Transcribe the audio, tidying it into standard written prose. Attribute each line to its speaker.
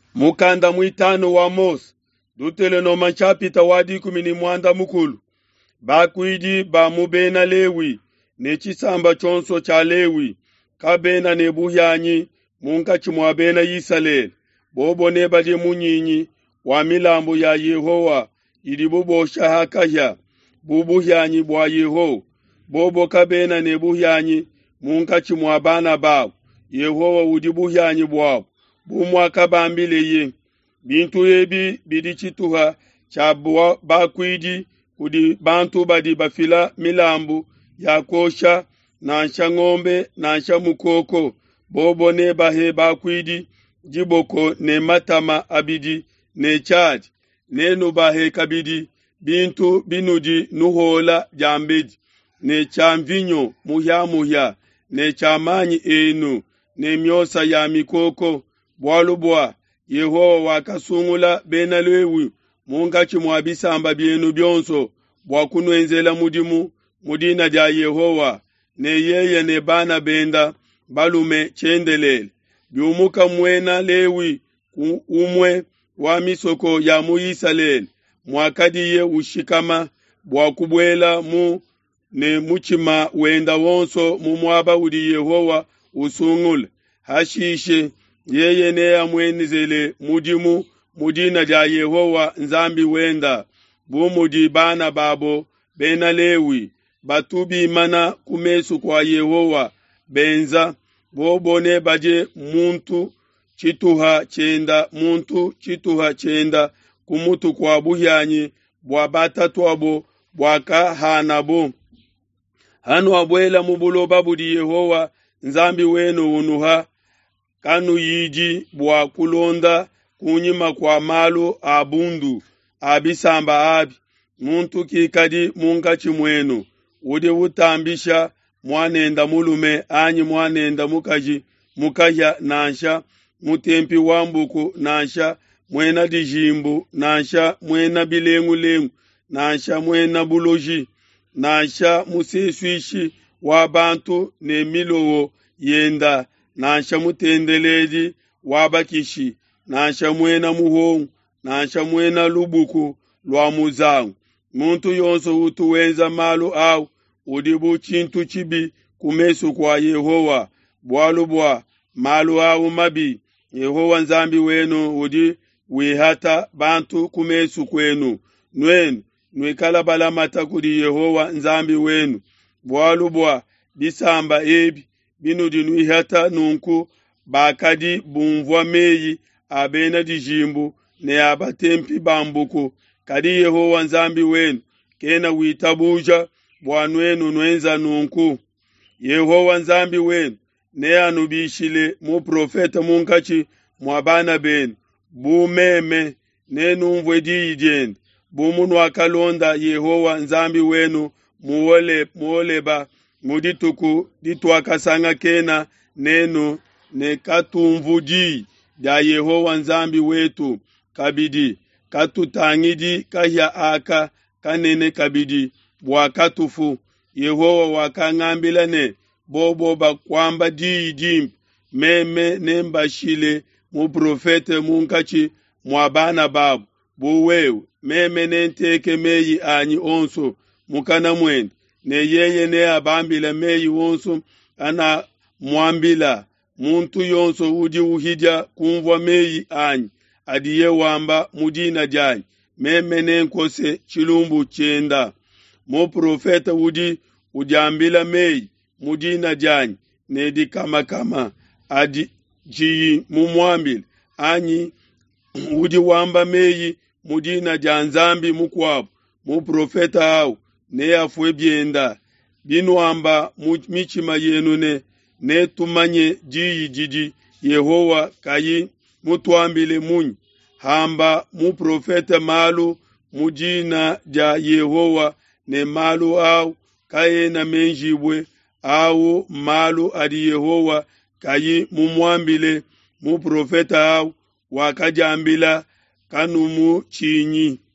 Speaker 1: Mukanda mwitano wa Mose dutele no manchapita wadi kumini mwanda mukulu bakwidi ba mubena Lewi ne chisamba chonso cha Lewi kabena ne buhyanyi munka chimwabena Yisaleli bobo ne bali munyinyi wa milambo ya Yehowa idibubosha hakaya bubuhyanyi bwa Yeho bobo kabena ne buhyanyi munka chimwabana bawo Yehowa udibuhyanyi bwao bumwaka bambile ye bintu ebi bidichituha cha bakwidi kudi bantu badi bafila milambu ya kosha na nsha ng'ombe na nsha mukoko bobo ne bahe bakwidi jiboko ne matama abidi ne chadi nenu bahe kabidi bintu binudi nuhola jambedi ne chamvinyo muhya ne chamanyi enu ne myosa ya mikoko bwalubwa Yehowa wakasungula bena Lewi munga chimwabisamba byenu byonso bwakunwenzela mudimu mudina ja Yehowa ne yeye ne bana benda balume chendelele byumuka mwena Lewi umwe wa misoko ya Muyisaleli mwakadiye ushikama bwakubwela mu ne muchima wenda wonso mumwaba udi Yehowa usungule hashishe yeye ne amwenizele mudimu mudina ja Yehowa nzambi wenda bumudi bana babo bena Lewi batubi mana kumesu kwa Yehowa benza bobone baje muntu chituha chenda kumutu kwa buhyanyi bwa batatu abo bwaka hanabo hanu abwela mubuloba budi Yehowa nzambi wenu unuha kanu yiji bwa kulonda kunyima kwa malu abundu abisamba abi muntu kikadi munga chimwenu udi utambisha mwanenda mulume anyi mwanenda mukaji mukaya nansha mutempi wambuku nansha mwena dijimbu nansha mwena bilengu nansha mwena buloji nansha museswishi wa bantu ne milowo yenda nansha mutendeleji wabakishi nansha mwena muhongu nansha mwena lubuku lwa muzangu muntu yonso utuwenza malu au udibu chintu chibi kumesu kwa Yehowa bwalubwa malu au mabi Yehowa nzambi wenu udi wihata bantu kumesu kwenu nwenu nwekala balamata kudi Yehowa nzambi wenu bwalubwa bisamba ebi binudi nwihata nunku bakadi bumvwa meyi abena dijimbu ne abatempi bambuku kadi Yehowa nzambi wenu kena witabuja bwanwenu nwenza nunku Yehowa nzambi wenu ne anubishile mu profeta munkachi mwabana benu bumeme ne numvwe dijende bumunu akalonda Yehowa nzambi wenu muoleba mudituku ditwakasanga kena nenu ne katumvuji ya Yehowa nzambi wetu kabidi katutangidi kahya aka kanene kabidi bwakatufu Yehowa wakang'ambilane bobo bakwamba dijimbi meme nembashile mu profete munkachi mwabana babu buwewe meme nenteke meyi anyi onso mukana mwende ne yeye ne abambila meyi onso ana mwambila muntu yonso udi uhidya kumvwa meyi anyi adiye wamba mudina janyi meme nenkose chilumbu chenda mo profeta udi udiambila meyi mudina janyi nedi kama adi jiyi mumwambila anyi udi wamba meyi mudina janzambi mukwabu mu profeta au ne afwe byenda binwamba michima yenu ne tumanye jiji Yehowa kayi mutwambile munyi hamba mu profeta malu mudina ja Yehowa ne malu au kaye na menjibwe au malu adi Yehowa kayi mumwambile mu profeta au wakajambila kanumu chinyi